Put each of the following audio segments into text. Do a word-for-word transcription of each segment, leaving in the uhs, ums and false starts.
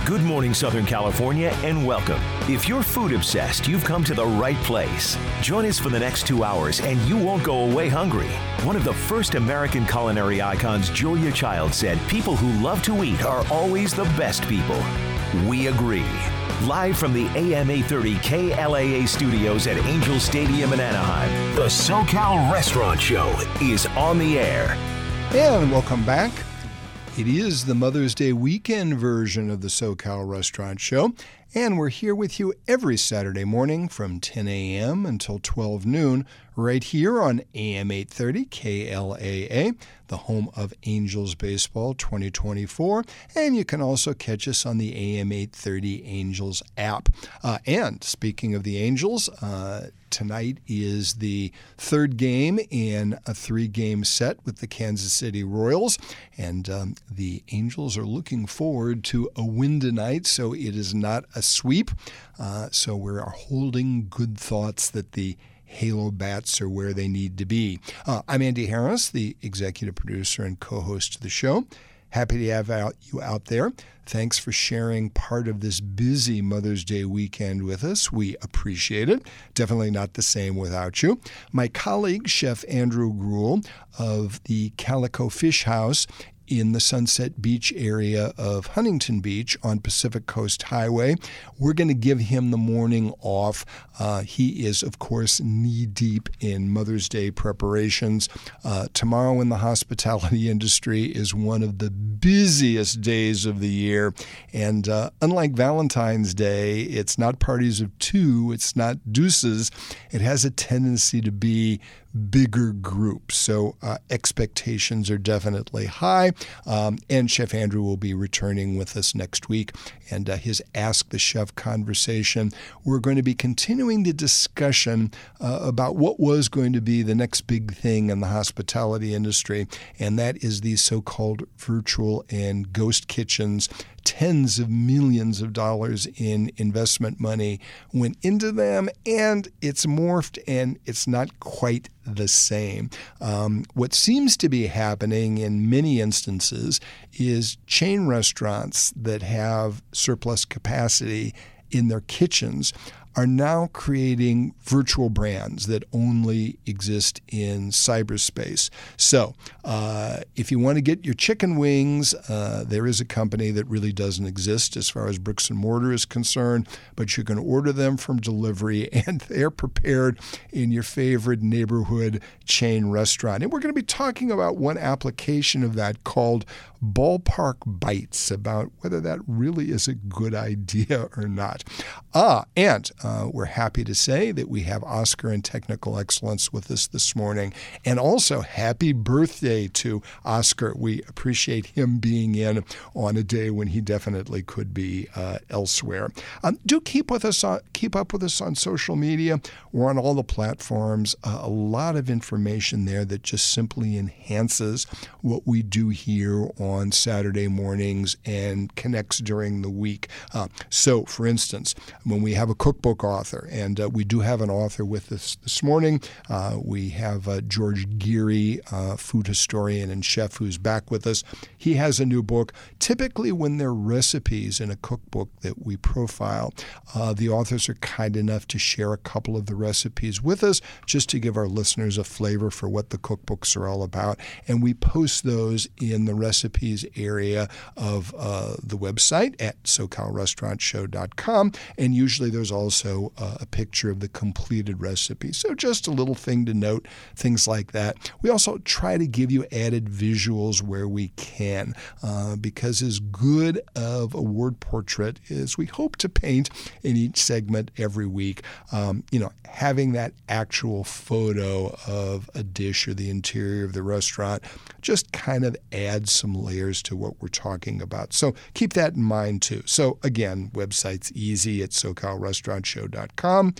Good morning, Southern California, and welcome. If you're food obsessed, you've come to the right place. Join us for the next two hours, and you won't go away hungry. One of the first American culinary icons, Julia Child, said people who love to eat are always the best people. We agree. Live from the A M eight thirty K L A A studios at Angel Stadium in Anaheim, the SoCal Restaurant Show is on the air. And welcome back. It is the Mother's Day weekend version of the SoCal Restaurant Show, and we're here with you every Saturday morning from ten a.m. until twelve noon, right here on A M eight thirty K L A A, the home of Angels Baseball twenty twenty-four, and you can also catch us on the A M eight thirty Angels app. Uh, and speaking of the Angels, uh, tonight is the third game in a three-game set with the Kansas City Royals, and um, the Angels are looking forward to a win tonight, so it is not a sweep. Uh, so we are holding good thoughts that the Halo Bats are where they need to be. Uh, I'm Andy Harris, the executive producer and co-host of the show. Happy to have out, you out there. Thanks for sharing part of this busy Mother's Day weekend with us. We appreciate it. Definitely not the same without you. My colleague, Chef Andrew Gruel of the Calico Fish House in the Sunset Beach area of Huntington Beach on Pacific Coast Highway. We're going to give him the morning off. Uh, he is, of course, knee-deep in Mother's Day preparations. Uh, tomorrow in the hospitality industry is one of the busiest days of the year. And uh, unlike Valentine's Day, it's not parties of two, it's not deuces. It has a tendency to be bigger groups. So uh, expectations are definitely high. Um, and Chef Andrew will be returning with us next week. And uh, his Ask the Chef conversation, we're going to be continuing the discussion uh, about what was going to be the next big thing in the hospitality industry. And that is these so-called virtual and ghost kitchens. Tens of millions of dollars in investment money went into them, and it's morphed, and it's not quite the same. Um, what seems to be happening in many instances is chain restaurants that have surplus capacity in their kitchens are now creating virtual brands that only exist in cyberspace. So uh, if you want to get your chicken wings, uh, there is a company that really doesn't exist as far as bricks and mortar is concerned, but you can order them from delivery, and they're prepared in your favorite neighborhood chain restaurant. And we're going to be talking about one application of that called Ballpark Bites, about whether that really is a good idea or not. Ah, and uh, we're happy to say that we have Oscar in Technical Excellence with us this morning. And also, happy birthday to Oscar. We appreciate him being in on a day when he definitely could be uh, elsewhere. Um, do keep with us on, keep up with us on social media. We're on all the platforms. Uh, a lot of information there that just simply enhances what we do here on Saturday mornings and connects during the week. Uh, so, for instance, when we have a cookbook author, and uh, we do have an author with us this morning, uh, we have uh, George Geary, uh, food historian and chef, who's back with us. He has a new book. Typically, when there are recipes in a cookbook that we profile, uh, the authors are kind enough to share a couple of the recipes with us just to give our listeners a flavor for what the cookbooks are all about. And we post those in the recipes area of uh, the website at so cal restaurant show dot com. And usually there's also uh, a picture of the completed recipe. So just a little thing to note, things like that. We also try to give you added visuals where we can, uh, because as good of a word portrait as we hope to paint in each segment every week, um, you know, having that actual photo of a dish or the interior of the restaurant just kind of adds some layers to what we're talking about. So keep that in mind too. So again, website's easy at so cal restaurant show dot com.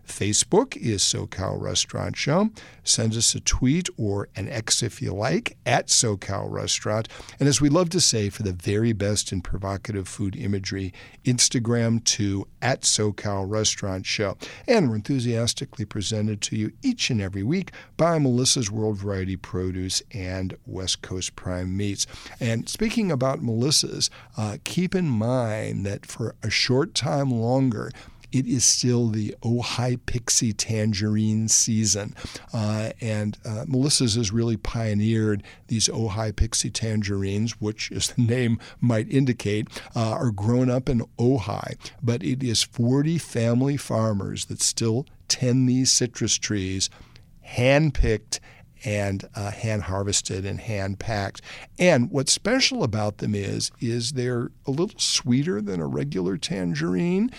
Facebook is SoCal Restaurant Show. Send us a tweet or an X if you like, at SoCal Restaurant. And as we love to say, for the very best in provocative food imagery, Instagram to at SoCal Restaurant Show. And we're enthusiastically presented to you each and every week by Melissa's World Variety Produce and West Coast Prime Meats. And speaking about Melissa's, uh, keep in mind that for a short time longer, it is still the Ojai Pixie tangerine season. Uh, and uh, Melissa's has really pioneered these Ojai Pixie tangerines, which, as the name might indicate, uh, are grown up in Ojai. But it is forty family farmers that still tend these citrus trees, hand-picked and uh, hand-harvested and hand-packed. And what's special about them is, is they're a little sweeter than a regular tangerine,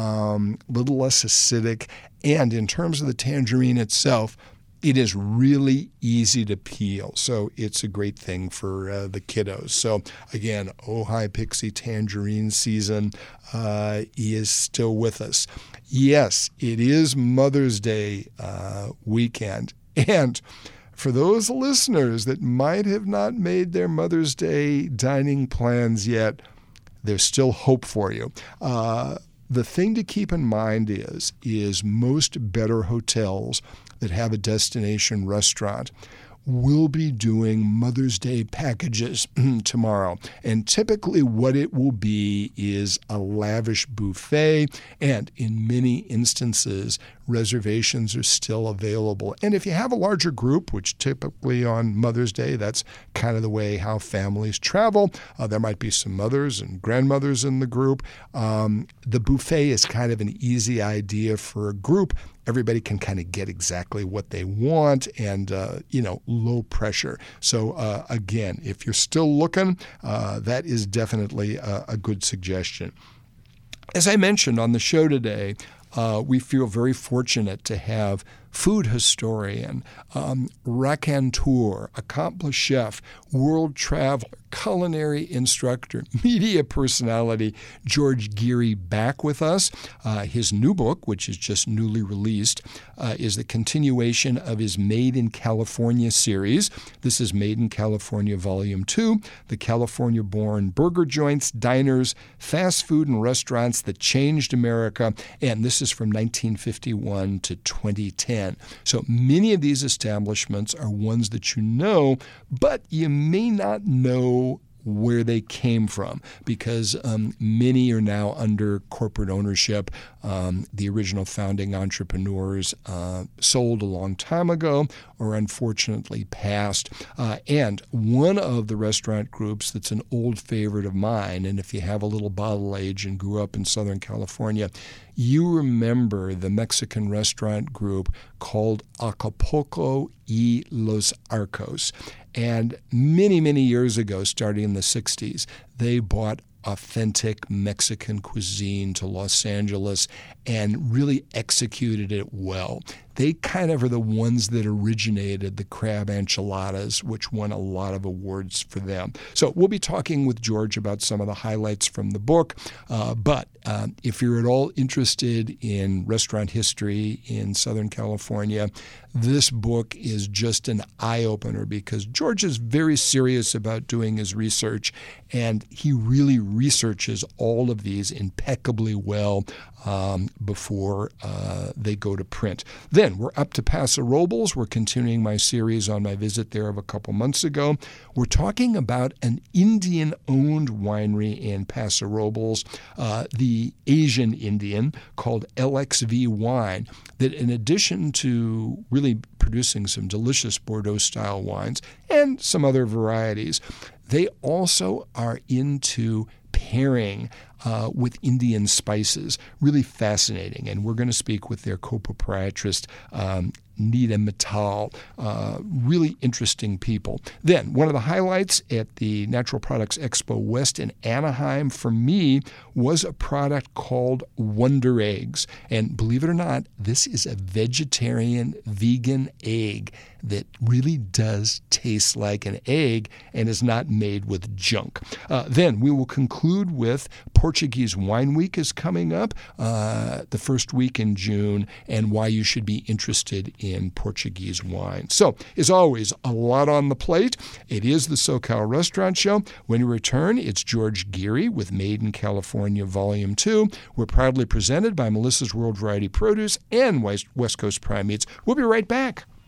um, a little less acidic, and in terms of the tangerine itself, it is really easy to peel, so it's a great thing for uh, the kiddos. So again, Ojai Pixie tangerine season uh, is still with us. Yes, it is Mother's Day uh, weekend, and for those listeners that might have not made their Mother's Day dining plans yet, there's still hope for you. Uh, the thing to keep in mind is, is most better hotels that have a destination restaurant will be doing Mother's Day packages tomorrow. And typically what it will be is a lavish buffet, and in many instances, reservations are still available. And if you have a larger group, which typically on Mother's Day, that's kind of the way how families travel, uh, there might be some mothers and grandmothers in the group. Um, the buffet is kind of an easy idea for a group. Everybody can kind of get exactly what they want and, uh, you know, low pressure. So, uh, again, if you're still looking, uh, that is definitely a, a good suggestion. As I mentioned on the show today, uh, we feel very fortunate to have food historian, um, raconteur, accomplished chef, world traveler, culinary instructor, media personality, George Geary back with us. Uh, his new book, which is just newly released, uh, is the continuation of his Made in California series. This is Made in California Volume two, the California-born burger joints, diners, fast food and restaurants that changed America, and this is from nineteen fifty-one to twenty ten. So many of these establishments are ones that you know, but you may not know where they came from, because um, many are now under corporate ownership. Um, the original founding entrepreneurs uh, sold a long time ago or unfortunately passed. Uh, and one of the restaurant groups that's an old favorite of mine, and if you have a little bottle age and grew up in Southern California, you remember the Mexican restaurant group called Acapulco y Los Arcos. And many, many years ago, starting in the sixties, they bought authentic Mexican cuisine to Los Angeles and really executed it well. They kind of are the ones that originated the crab enchiladas, which won a lot of awards for them. So we'll be talking with George about some of the highlights from the book. Uh, but um, if you're at all interested in restaurant history in Southern California, this book is just an eye-opener, because George is very serious about doing his research, and he really researches all of these impeccably well um, before uh, they go to print. Then we're up to Paso Robles. We're continuing my series on my visit there of a couple months ago. We're talking about an Indian-owned winery in Paso Robles, uh, the Asian Indian, called L X V Wine, that in addition to really producing some delicious Bordeaux-style wines and some other varieties, they also are into pairing uh, with Indian spices. Really fascinating. And we're going to speak with their co-proprietress, um, Nita Mittal. Uh, really interesting people. Then, one of the highlights at the Natural Products Expo West in Anaheim for me was a product called Wonder Eggs. And believe it or not, this is a vegetarian, vegan egg that really does taste like an egg and is not made with junk. Uh, then we will conclude with Portuguese Wine Week is coming up uh, the first week in June, and why you should be interested in Portuguese wine. So, as always, a lot on the plate. It is the SoCal Restaurant Show. When we return, it's George Geary with Made in California Volume two. We're proudly presented by Melissa's World Variety Produce and West Coast Prime Meats. We'll be right back.